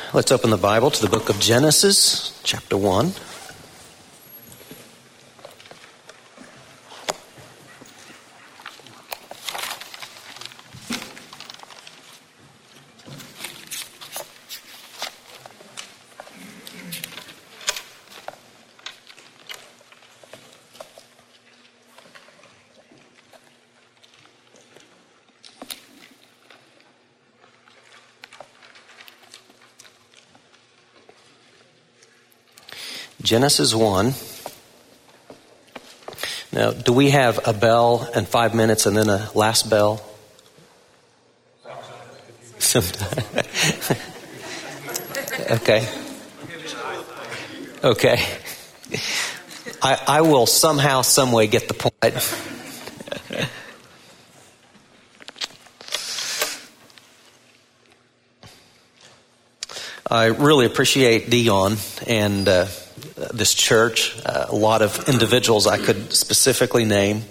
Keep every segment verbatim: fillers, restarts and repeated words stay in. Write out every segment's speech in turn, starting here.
Let's open the Bible to the book of Genesis, chapter one. Genesis one. Now, do we have a bell and five minutes and then a last bell? Sometime. Okay. Okay. I, I will somehow, some way get the point. I really appreciate Dion and uh, this church, uh, a lot of individuals I could specifically name.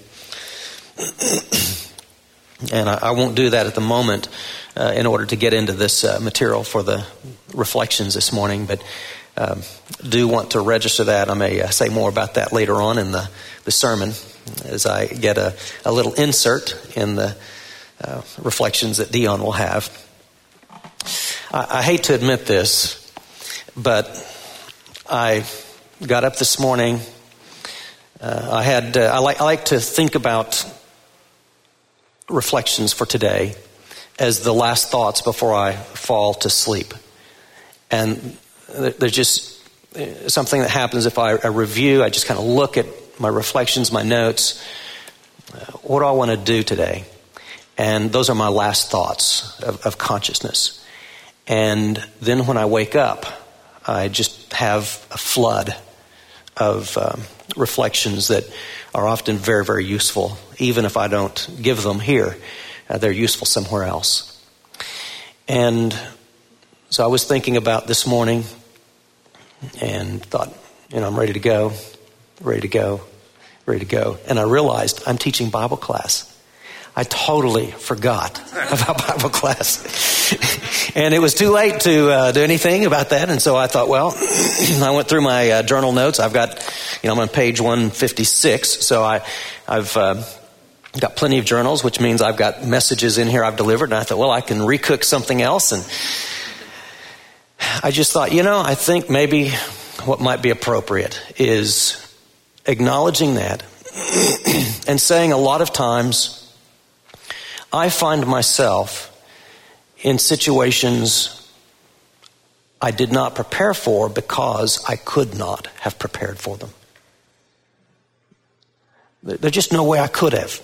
And I, I won't do that at the moment uh, in order to get into this uh, material for the reflections this morning, but um, do want to register that. I may uh, say more about that later on in the, the sermon as I get a, a little insert in the uh, reflections that Dion will have. I, I hate to admit this, but I got up this morning. Uh, I had uh, I like I like to think about reflections for today as the last thoughts before I fall to sleep. And there's just something that happens if I, I review. I just kind of look at my reflections, my notes. Uh, what do I want to do today? And those are my last thoughts of, of consciousness. And then when I wake up, I just have a flood of um, reflections that are often very, very useful. Even if I don't give them here, uh, they're useful somewhere else. And so I was thinking about this morning and thought, you know, I'm ready to go, ready to go, ready to go. And I realized I'm teaching Bible class. I totally forgot about Bible class. And it was too late to uh, do anything about that. And so I thought, well, I went through my uh, journal notes. I've got, you know, I'm on page one fifty-six. So I, I've uh, got plenty of journals, which means I've got messages in here I've delivered. And I thought, well, I can recook something else. And I just thought, you know, I think maybe what might be appropriate is acknowledging that and saying a lot of times, I find myself in situations I did not prepare for because I could not have prepared for them. There's just no way I could have.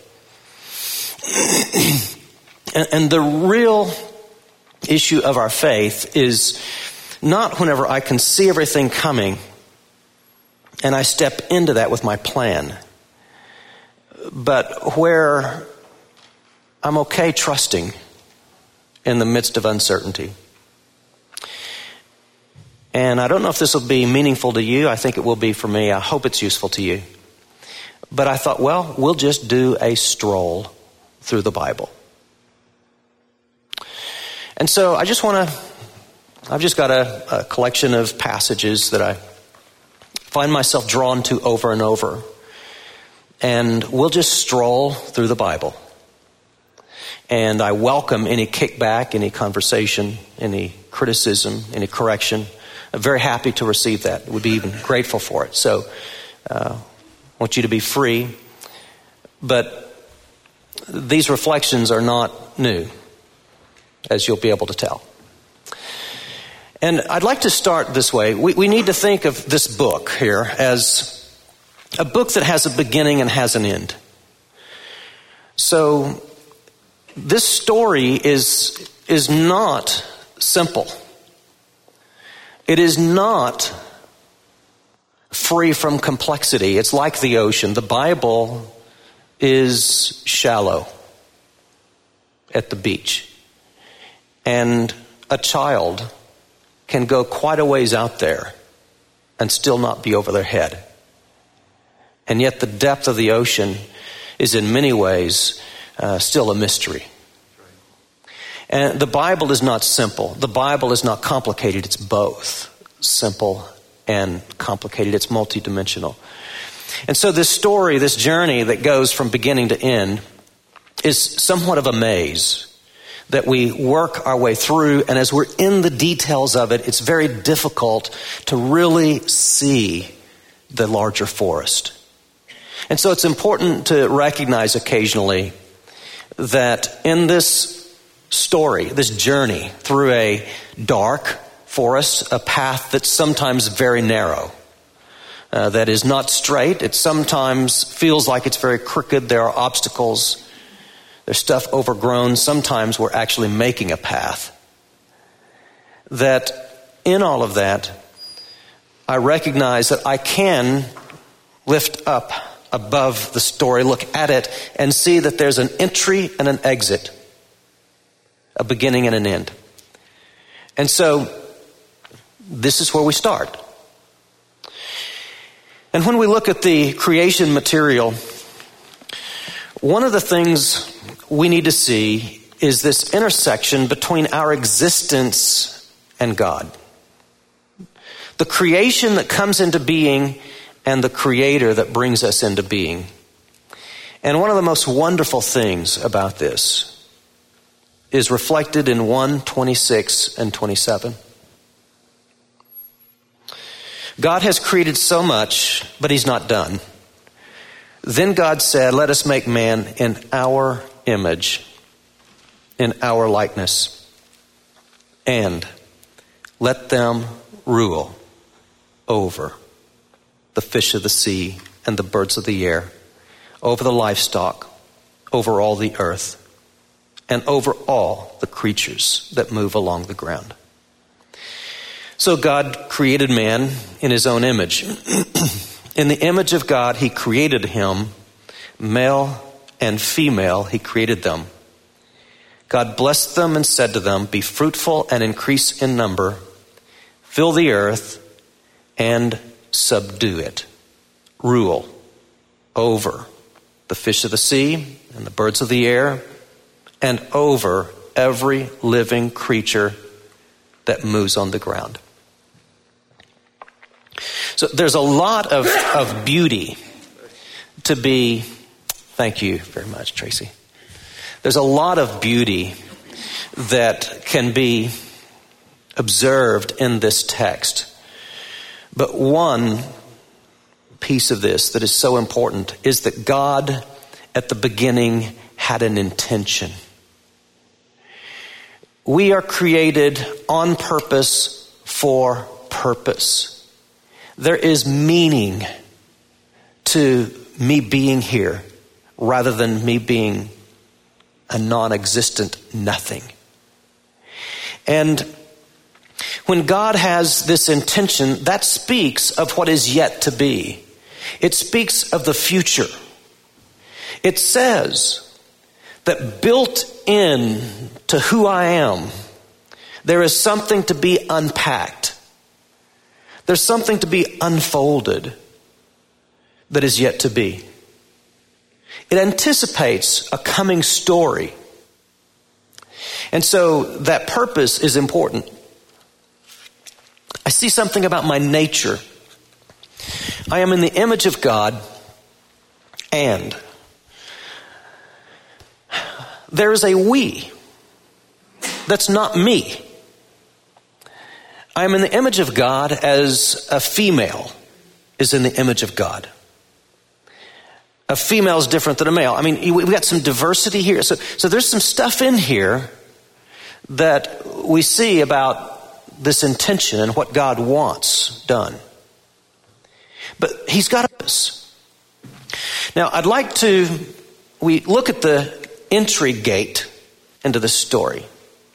and, and the real issue of our faith is not whenever I can see everything coming and I step into that with my plan, but where I'm okay trusting in the midst of uncertainty. And I don't know if this will be meaningful to you. I think it will be for me. I hope it's useful to you. But I thought, well, we'll just do a stroll through the Bible. And so I just want to, I've just got a, a collection of passages that I find myself drawn to over and over. And we'll just stroll through the Bible. And I welcome any kickback, any conversation, any criticism, any correction. I'm very happy to receive that. Would be even grateful for it. So uh, I want you to be free. But these reflections are not new, as you'll be able to tell. And I'd like to start this way. We, we need to think of this book here as a book that has a beginning and has an end. So this story is, is not simple. It is not free from complexity. It's like the ocean. The Bible is shallow at the beach. And a child can go quite a ways out there and still not be over their head. And yet the depth of the ocean is in many ways uh, still a mystery. And the Bible is not simple. The Bible is not complicated. It's both simple and complicated. It's multidimensional. And so this story, this journey that goes from beginning to end is somewhat of a maze that we work our way through. And as we're in the details of it, it's very difficult to really see the larger forest. And so it's important to recognize occasionally that in this story, this journey through a dark forest, a path that's sometimes very narrow, uh, that is not straight. It sometimes feels like it's very crooked. There are obstacles. There's stuff overgrown. Sometimes we're actually making a path. That in all of that, I recognize that I can lift up above the story, look at it, and see that there's an entry and an exit, a beginning and an end. And so this is where we start. And when we look at the creation material, one of the things we need to see is this intersection between our existence and God. The creation that comes into being and the Creator that brings us into being. And one of the most wonderful things about this is reflected in one twenty-six and twenty-seven. God has created so much, but he's not done. Then God said, let us make man in our image, in our likeness, and let them rule over the fish of the sea and the birds of the air, over the livestock, over all the earth, and over all the creatures that move along the ground. So God created man in his own image. In the image of God, he created him, male and female, he created them. God blessed them and said to them, be fruitful and increase in number, fill the earth and subdue it. Rule over the fish of the sea and the birds of the air and over every living creature that moves on the ground. So there's a lot of, of beauty to be, thank you very much, Tracy. There's a lot of beauty that can be observed in this text. But one piece of this that is so important is that God at the beginning had an intention. We are created on purpose for purpose. There is meaning to me being here rather than me being a non-existent nothing. And when God has this intention, that speaks of what is yet to be. It speaks of the future. It says that built in to who I am, there is something to be unpacked. There's something to be unfolded that is yet to be. It anticipates a coming story. And so that purpose is important. I see something about my nature. I am in the image of God, and there is a we that's not me. I am in the image of God as a female is in the image of God. A female is different than a male. I mean, we've got some diversity here. So, so there's some stuff in here that we see about this intention and what God wants done. But he's got us. Now, I'd like to, we look at the entry gate into the story.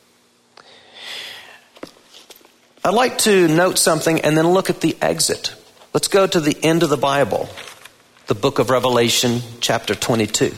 I'd like to note something and then look at the exit. Let's go to the end of the Bible, the book of Revelation, chapter twenty-two.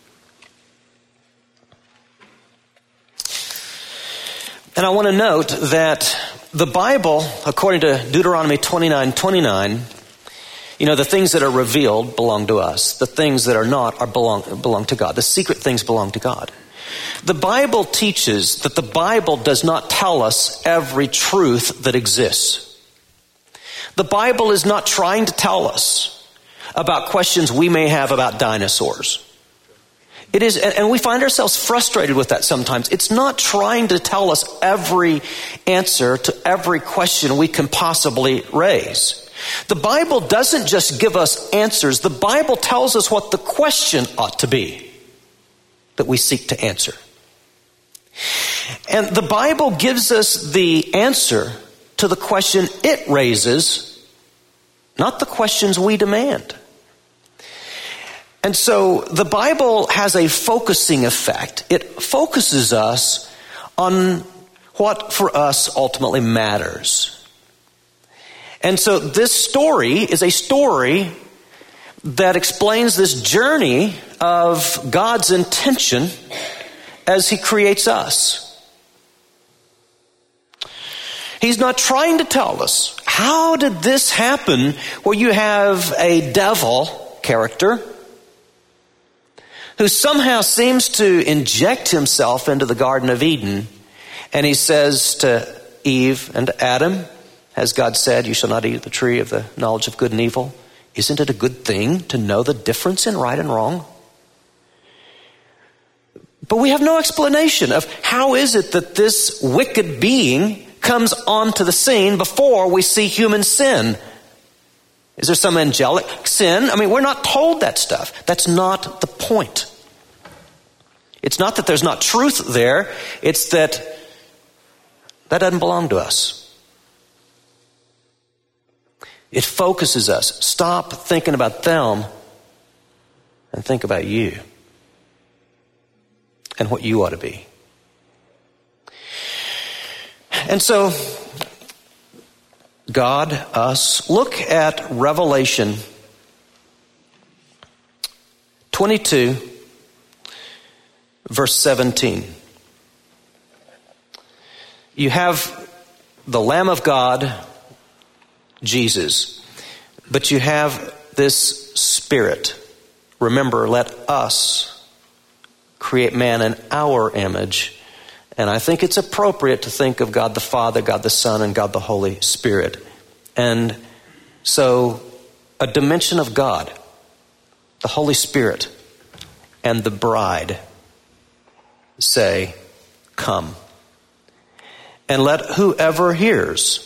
And I want to note that the Bible, according to Deuteronomy twenty-nine twenty-nine, you know, the things that are revealed belong to us. The things that are not are belong belong to God. The secret things belong to God. The Bible teaches that the Bible does not tell us every truth that exists. The Bible is not trying to tell us about questions we may have about dinosaurs. It is, and we find ourselves frustrated with that sometimes. It's not trying to tell us every answer to every question we can possibly raise. The Bible doesn't just give us answers. The Bible tells us what the question ought to be that we seek to answer. And the Bible gives us the answer to the question it raises, not the questions we demand. And so the Bible has a focusing effect. It focuses us on what for us ultimately matters. And so this story is a story that explains this journey of God's intention as He creates us. He's not trying to tell us, how did this happen where you have a devil character who somehow seems to inject himself into the Garden of Eden, and he says to Eve and to Adam, has God said, you shall not eat of the tree of the knowledge of good and evil? Isn't it a good thing to know the difference in right and wrong? But we have no explanation of how is it that this wicked being comes onto the scene before we see human sin. Is there some angelic sin? I mean, we're not told that stuff. That's not the point. It's not that there's not truth there. It's that that doesn't belong to us. It focuses us. Stop thinking about them and think about you and what you ought to be. And so, God, us, look at Revelation twenty-two, verse seventeen. You have the Lamb of God, Jesus, but you have this Spirit. Remember, let us create man in our image. And I think it's appropriate to think of God the Father, God the Son, and God the Holy Spirit. And so a dimension of God, the Holy Spirit, and the bride say, come. And let whoever hears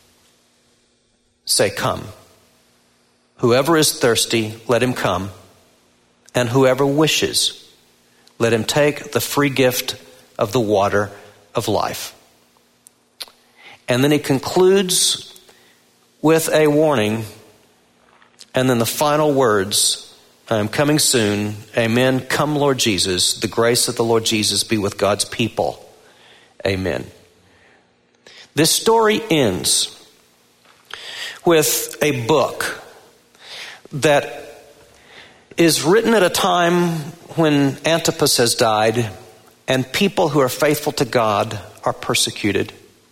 say, come. Whoever is thirsty, let him come. And whoever wishes, let him take the free gift of the water of life. And then he concludes with a warning, and then the final words, I am coming soon. Amen. Come, Lord Jesus. The grace of the Lord Jesus be with God's people. Amen. This story ends with a book that is written at a time when Antipas has died and people who are faithful to God are persecuted.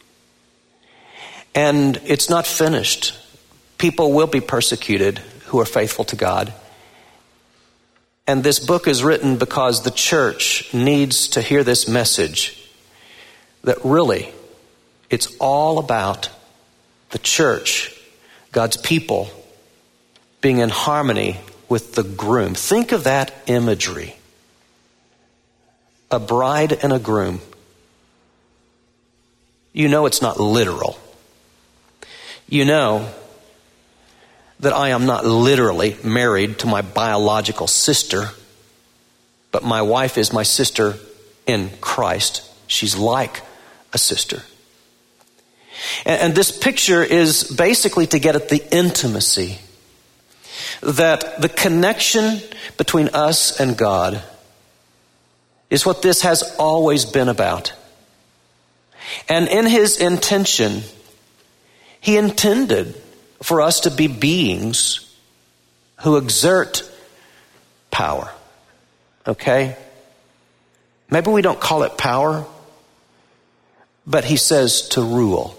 And it's not finished. People will be persecuted who are faithful to God. And this book is written because the church needs to hear this message that really it's all about the church, God's people, being in harmony with the groom. Think of that imagery. A bride and a groom. You know it's not literal. You know that I am not literally married to my biological sister, but my wife is my sister in Christ. She's like a sister. And, and this picture is basically to get at the intimacy, that the connection between us and God is what this has always been about. And in his intention, he intended for us to be beings who exert power. Okay? Maybe we don't call it power, but he says to rule.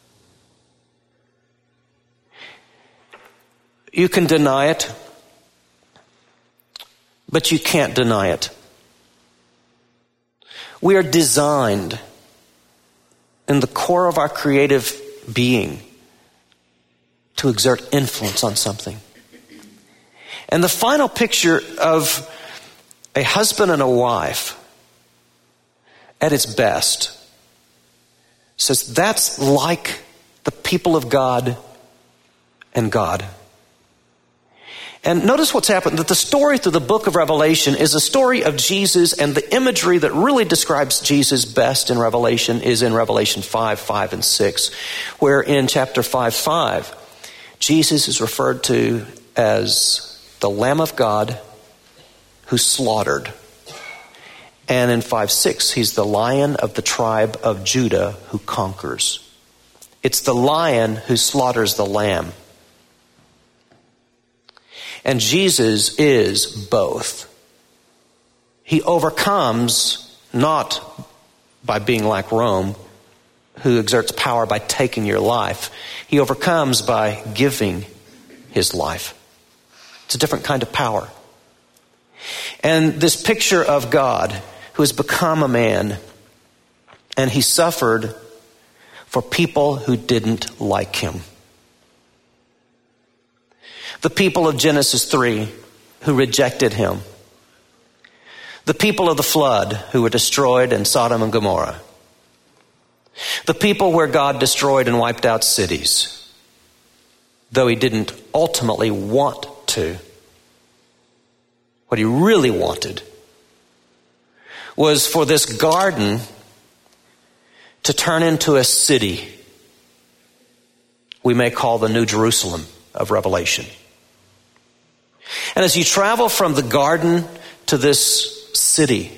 You can deny it, but you can't deny it. We are designed in the core of our creative being to exert influence on something. And the final picture of a husband and a wife at its best says that's like the people of God and God. And notice what's happened, that the story through the book of Revelation is a story of Jesus, and the imagery that really describes Jesus best in Revelation is in Revelation five, five, and six, where in chapter five, five, Jesus is referred to as the Lamb of God who slaughtered. And in five, six, he's the Lion of the tribe of Judah who conquers. It's the lion who slaughters the lamb. And Jesus is both. He overcomes not by being like Rome, who exerts power by taking your life. He overcomes by giving his life. It's a different kind of power. And this picture of God who has become a man, and he suffered for people who didn't like him. The people of Genesis three who rejected him. The people of the flood who were destroyed in Sodom and Gomorrah. The people where God destroyed and wiped out cities, though he didn't ultimately want to. What he really wanted was for this garden to turn into a city we may call the New Jerusalem of Revelation. And as you travel from the garden to this city,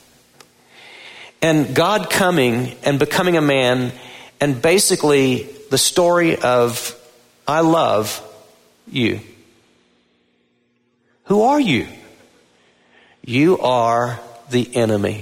and God coming and becoming a man, and basically the story of, I love you. Who are you? You are the enemy.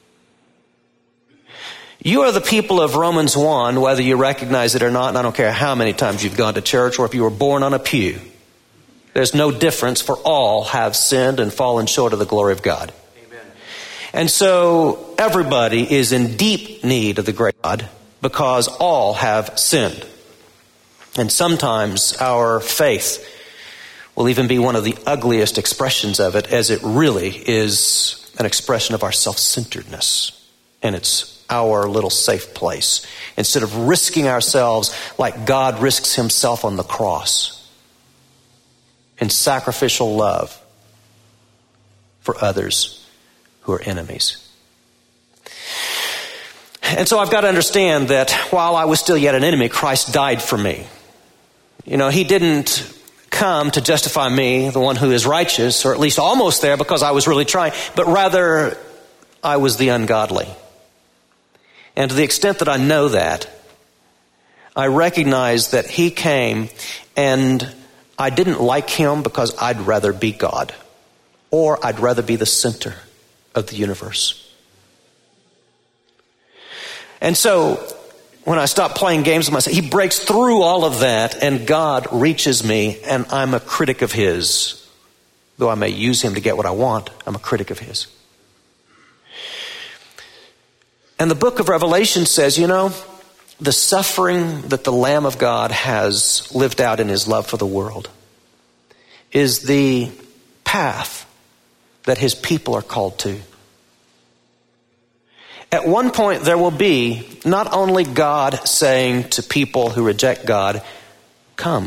You are the people of Romans one, whether you recognize it or not, and I don't care how many times you've gone to church or if you were born on a pew. There's no difference, for all have sinned and fallen short of the glory of God. Amen. And so everybody is in deep need of the great God because all have sinned. And sometimes our faith will even be one of the ugliest expressions of it, as it really is an expression of our self-centeredness. And it's our little safe place. Instead of risking ourselves like God risks himself on the cross in sacrificial love for others who are enemies. And so I've got to understand that while I was still yet an enemy, Christ died for me. You know, he didn't come to justify me, the one who is righteous, or at least almost there, because I was really trying, but rather I was the ungodly. And to the extent that I know that, I recognize that he came, and I didn't like him because I'd rather be God, or I'd rather be the center of the universe. And so when I stop playing games with myself, he breaks through all of that, and God reaches me, and I'm a critic of his. Though I may use him to get what I want, I'm a critic of his. And the book of Revelation says, you know, the suffering that the Lamb of God has lived out in his love for the world is the path that his people are called to. At one point, there will be not only God saying to people who reject God, come,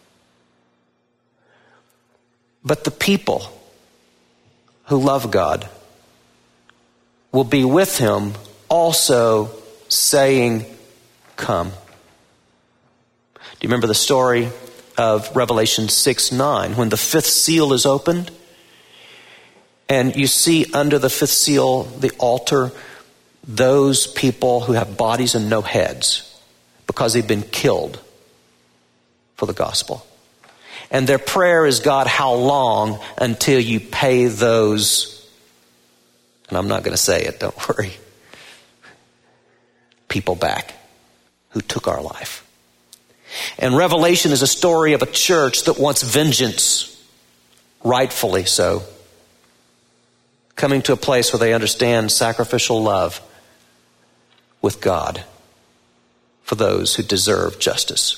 but the people who love God will be with him also saying, come. Do you remember the story of Revelation six nine, when the fifth seal is opened? And you see under the fifth seal, the altar, those people who have bodies and no heads because they've been killed for the gospel. And their prayer is, God, how long until you pay those, and I'm not going to say it, don't worry, people back who took our life. And Revelation is a story of a church that wants vengeance, rightfully so. coming to a place where they understand sacrificial love with God for those who deserve justice.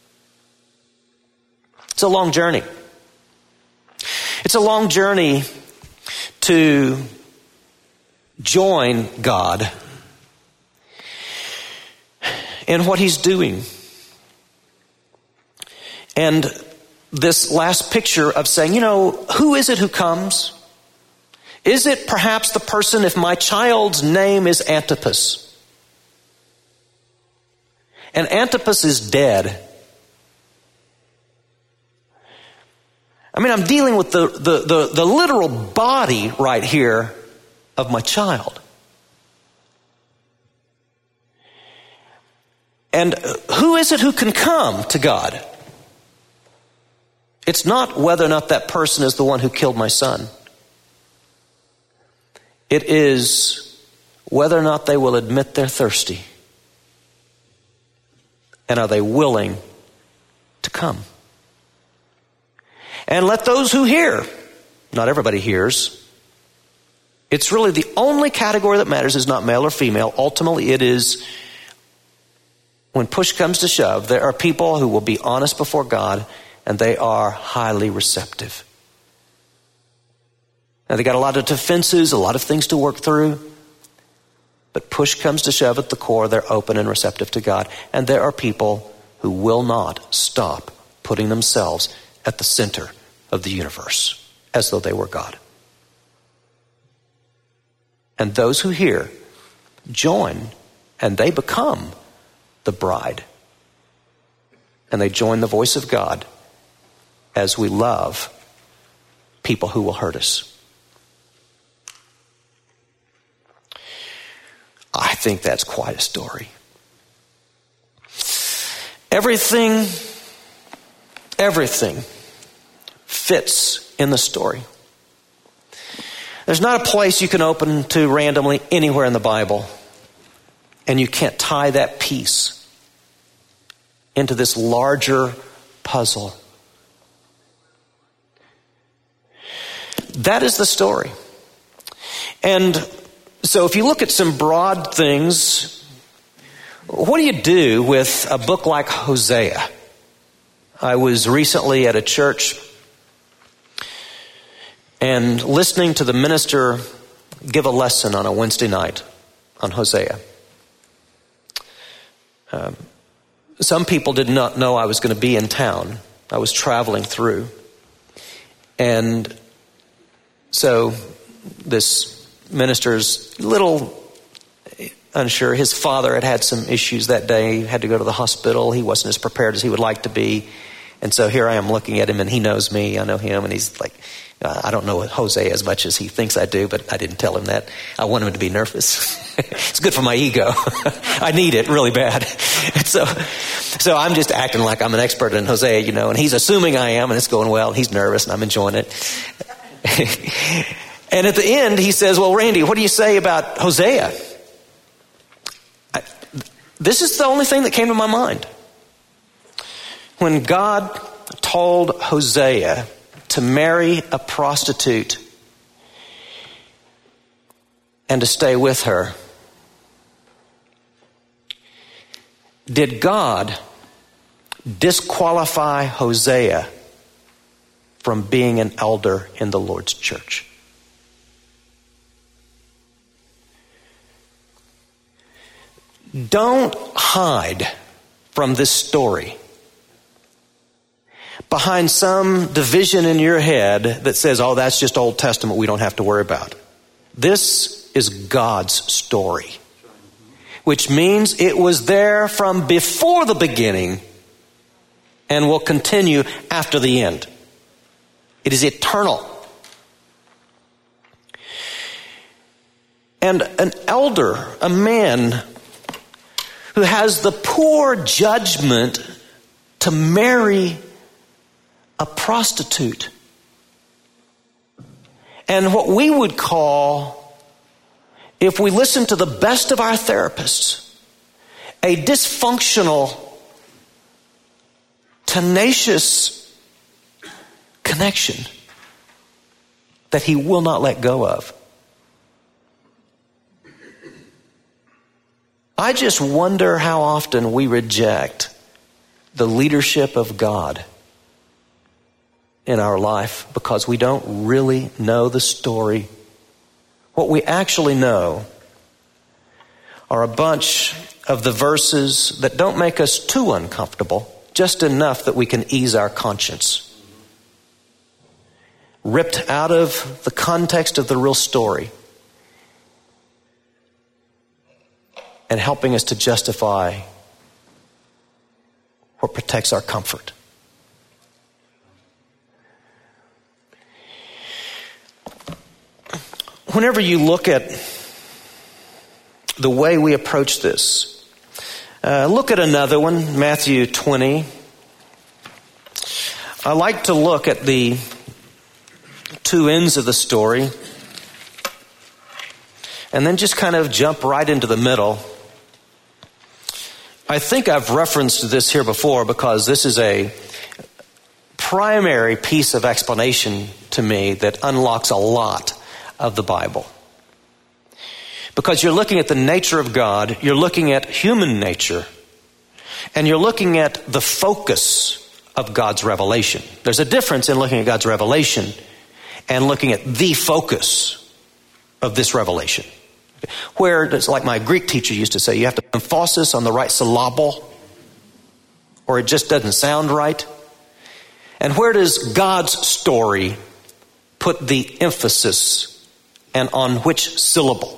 It's a long journey. It's a long journey to join God in what he's doing. And this last picture of saying, you know, who is it who comes? Is it perhaps the person, if my child's name is Antipas, and Antipas is dead? I mean, I'm dealing with the, the, the, the literal body right here of my child. And who is it who can come to God? It's not whether or not that person is the one who killed my son. It is whether or not they will admit they're thirsty. And are they willing to come? And let those who hear, not everybody hears. It's really the only category that matters is not male or female. Ultimately, it is when push comes to shove, there are people who will be honest before God, and they are highly receptive. Now, they got a lot of defenses, a lot of things to work through. But push comes to shove at the core, they're open and receptive to God. And there are people who will not stop putting themselves at the center of the universe as though they were God. And those who hear join, and they become the bride. And they join the voice of God as we love people who will hurt us. I think that's quite a story. Everything, everything fits in the story. There's not a place you can open to randomly anywhere in the Bible, and you can't tie that piece into this larger puzzle. That is the story. And so if you look at some broad things, what do you do with a book like Hosea? I was recently at a church and listening to the minister give a lesson on a Wednesday night on Hosea. Um, some people did not know I was going to be in town. I was traveling through. And so this minister's a little unsure. His father had had some issues that day, had to go to the hospital. He wasn't as prepared as he would like to be. And so here I am looking at him, and he knows me, I know him, and he's like, uh, I don't know Hosea as much as he thinks I do, but I didn't tell him that. I want him to be nervous. It's good for my ego. I need it really bad. And so, so I'm just acting like I'm an expert in Hosea, you know, and he's assuming I am, and it's going well. He's nervous, and I'm enjoying it. And at the end, he says, well, Randy, what do you say about Hosea? I, this is the only thing that came to my mind. When God told Hosea to marry a prostitute and to stay with her, did God disqualify Hosea from being an elder in the Lord's church? Don't hide from this story behind some division in your head that says, oh, that's just Old Testament, we don't have to worry about. This is God's story, which means it was there from before the beginning and will continue after the end. It is eternal. And an elder, a man who has the poor judgment to marry a prostitute, and what we would call, if we listen to the best of our therapists, a dysfunctional, tenacious connection that he will not let go of. I just wonder how often we reject the leadership of God in our life because we don't really know the story. What we actually know are a bunch of the verses that don't make us too uncomfortable, just enough that we can ease our conscience. Ripped out of the context of the real story and helping us to justify what protects our comfort. Whenever you look at the way we approach this, uh, look at another one, Matthew twenty. I like to look at the two ends of the story and then just kind of jump right into the middle. I think I've referenced this here before because this is a primary piece of explanation to me that unlocks a lot of the Bible. Because you're looking at the nature of God, you're looking at human nature, and you're looking at the focus of God's revelation. There's a difference in looking at God's revelation and looking at the focus of this revelation. Where, it's like my Greek teacher used to say, you have to put emphasis on the right syllable, or it just doesn't sound right. And where does God's story put the emphasis, and on which syllable?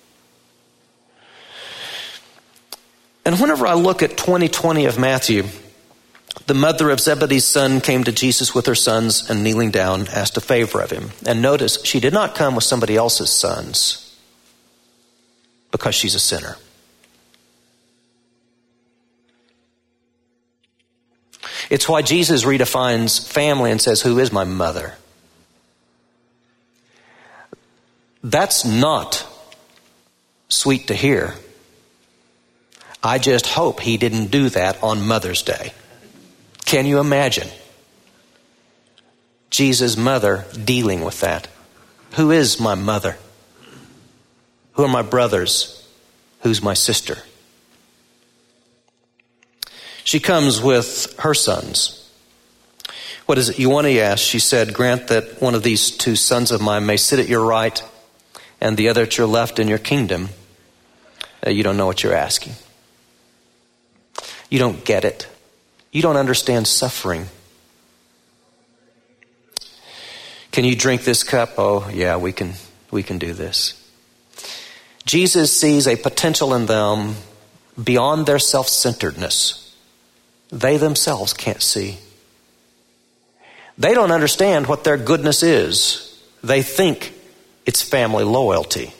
And whenever I look at twenty twenty of Matthew, the mother of Zebedee's son came to Jesus with her sons and kneeling down asked a favor of him. And notice, she did not come with somebody else's sons because she's a sinner. It's why Jesus redefines family and says, who is my mother? That's not sweet to hear. I just hope he didn't do that on Mother's Day. Can you imagine Jesus' mother dealing with that? Who is my mother? Who are my brothers? Who's my sister? She comes with her sons. What is it you want, he asked? She said, grant that one of these two sons of mine may sit at your right and the other at your left in your kingdom. Uh, you don't know what you're asking. You don't get it. You don't understand suffering. Can you drink this cup? Oh, yeah, we can, we can do this. Jesus sees a potential in them beyond their self-centeredness. They themselves can't see. They don't understand what their goodness is. They think it's family loyalty.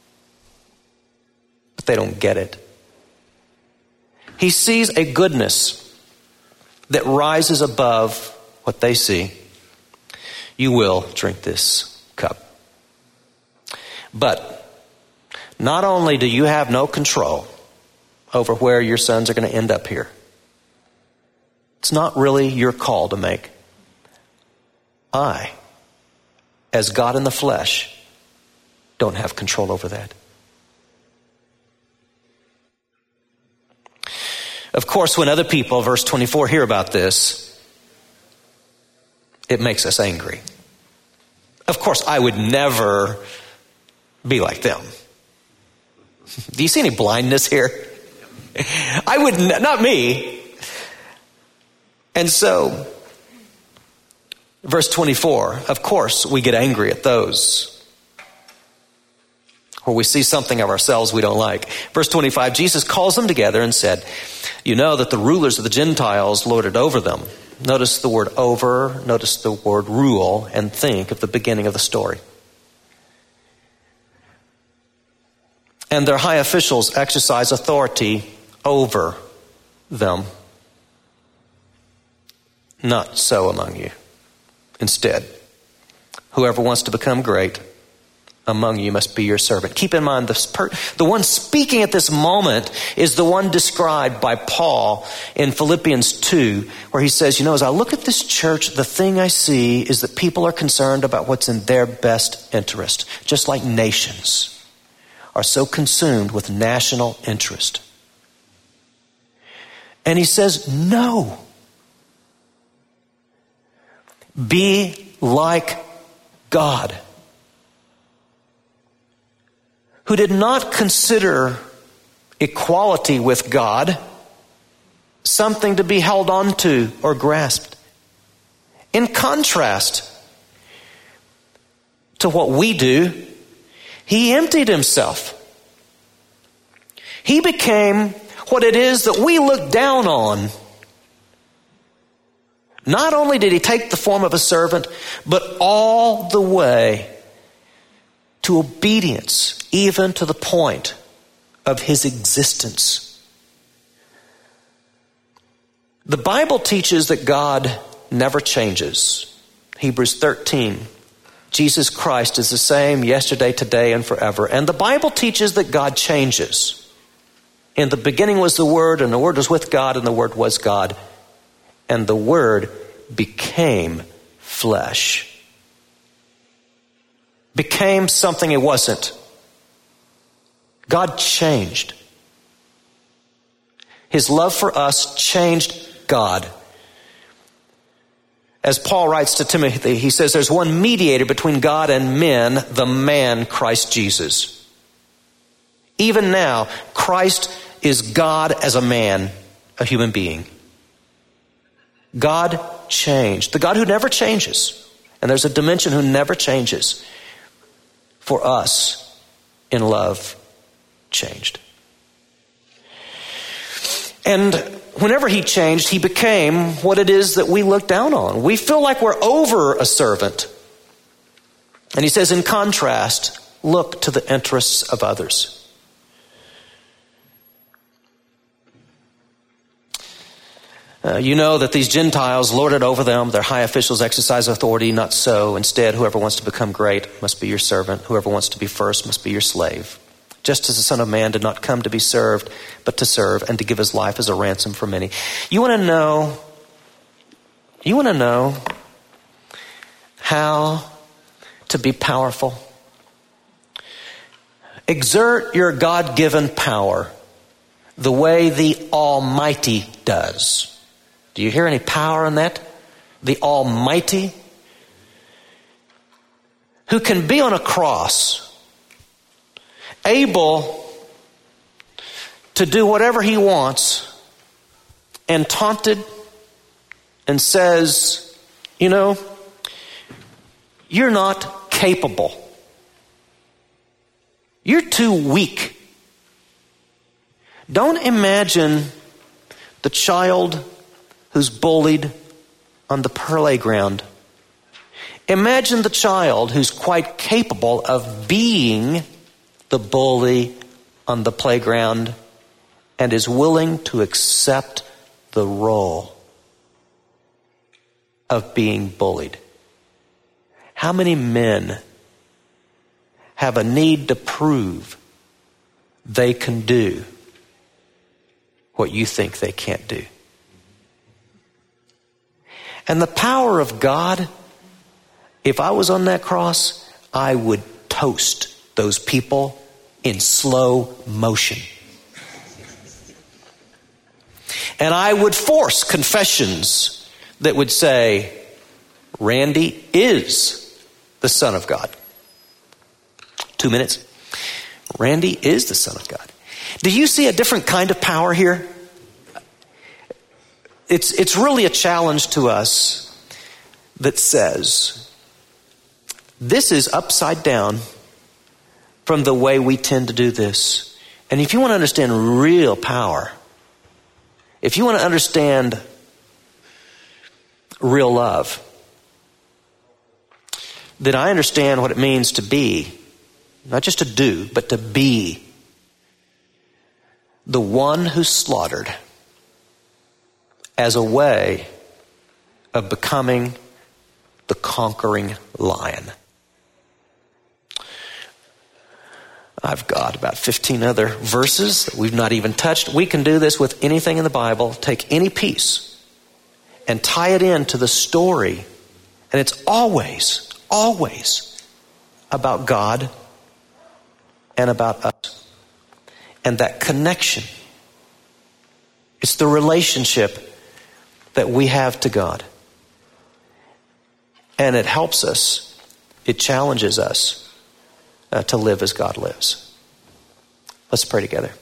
But they don't get it. He sees a goodness that rises above what they see. You will drink this cup. But not only do you have no control over where your sons are going to end up here, it's not really your call to make. I, as God in the flesh, don't have control over that. Of course, when other people, verse twenty-four, hear about this, it makes us angry. Of course, I would never be like them. Do you see any blindness here? I would, n- not me. And so, verse twenty-four, of course, we get angry at those where we see something of ourselves we don't like. Verse twenty-five, Jesus calls them together and said, you know that the rulers of the Gentiles lord it over them. Notice the word over, notice the word rule, and think of the beginning of the story. And their high officials exercise authority over them. Not so among you. Instead, whoever wants to become great among you must be your servant. Keep in mind, this per- the one speaking at this moment is the one described by Paul in Philippians two, where he says, you know, as I look at this church, the thing I see is that people are concerned about what's in their best interest, just like nations are are so consumed with national interest. And he says, no. Be like God, who did not consider equality with God something to be held on to or grasped. In contrast to what we do, he emptied himself. He became what it is that we look down on. Not only did he take the form of a servant, but all the way to obedience, even to the point of his existence. The Bible teaches that God never changes. Hebrews thirteen. Jesus Christ is the same yesterday, today, and forever. And the Bible teaches that God changes. In the beginning was the Word, and the Word was with God, and the Word was God. And the Word became flesh. Became something it wasn't. God changed. His love for us changed God. As Paul writes to Timothy, he says there's one mediator between God and men, the man Christ Jesus. Even now, Christ is God as a man, a human being. God changed. The God who never changes. And there's a dimension who never changes. For us, in love, changed. And whenever he changed, he became what it is that we look down on. We feel like we're over a servant. And he says, in contrast, look to the interests of others. Uh, you know that these Gentiles lord it over them. Their high officials exercise authority. Not so. Instead, whoever wants to become great must be your servant. Whoever wants to be first must be your slave. Just as the Son of Man did not come to be served, but to serve and to give his life as a ransom for many. You want to know, you want to know how to be powerful? Exert your God-given power the way the Almighty does. Do you hear any power in that? The Almighty, who can be on a cross, able to do whatever he wants, and taunted and says, you know, you're not capable. You're too weak. Don't imagine the child who's bullied on the playground. Imagine the child who's quite capable of being the bully on the playground and is willing to accept the role of being bullied. How many men have a need to prove they can do what you think they can't do? And the power of God, if I was on that cross, I would toast those people in slow motion. And I would force confessions that would say, Randy is the Son of God. Two minutes. Randy is the Son of God. Do you see a different kind of power here? It's, it's really a challenge to us that says, this is upside down from the way we tend to do this. And if you want to understand real power, if you want to understand real love, then I understand what it means to be, not just to do, but to be the one who's slaughtered as a way of becoming the conquering lion. I've got about fifteen other verses that we've not even touched. We can do this with anything in the Bible. Take any piece and tie it into the story. And it's always, always about God and about us. And that connection, it's the relationship that we have to God. And it helps us, it challenges us uh, to live as God lives. Let's pray together.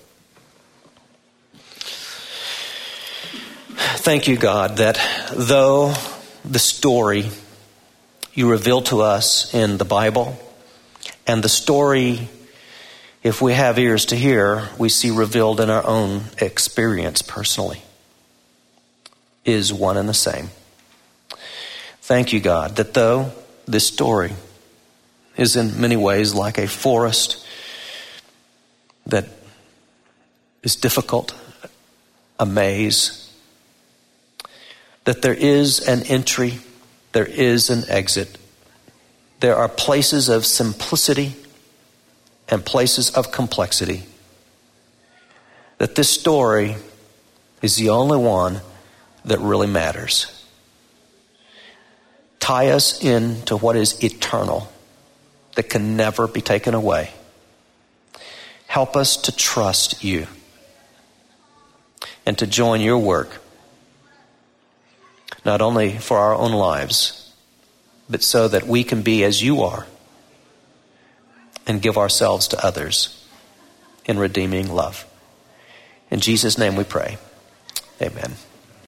Thank you, God, that though the story you reveal to us in the Bible, and the story, if we have ears to hear, we see revealed in our own experience personally, is one and the same. Thank you, God, that though this story is in many ways like a forest that is difficult, a maze, that there is an entry, there is an exit. There are places of simplicity and places of complexity. That this story is the only one that really matters. Tie us into what is eternal, that can never be taken away. Help us to trust you and to join your work, not only for our own lives, but so that we can be as you are and give ourselves to others in redeeming love. In Jesus' name we pray. Amen.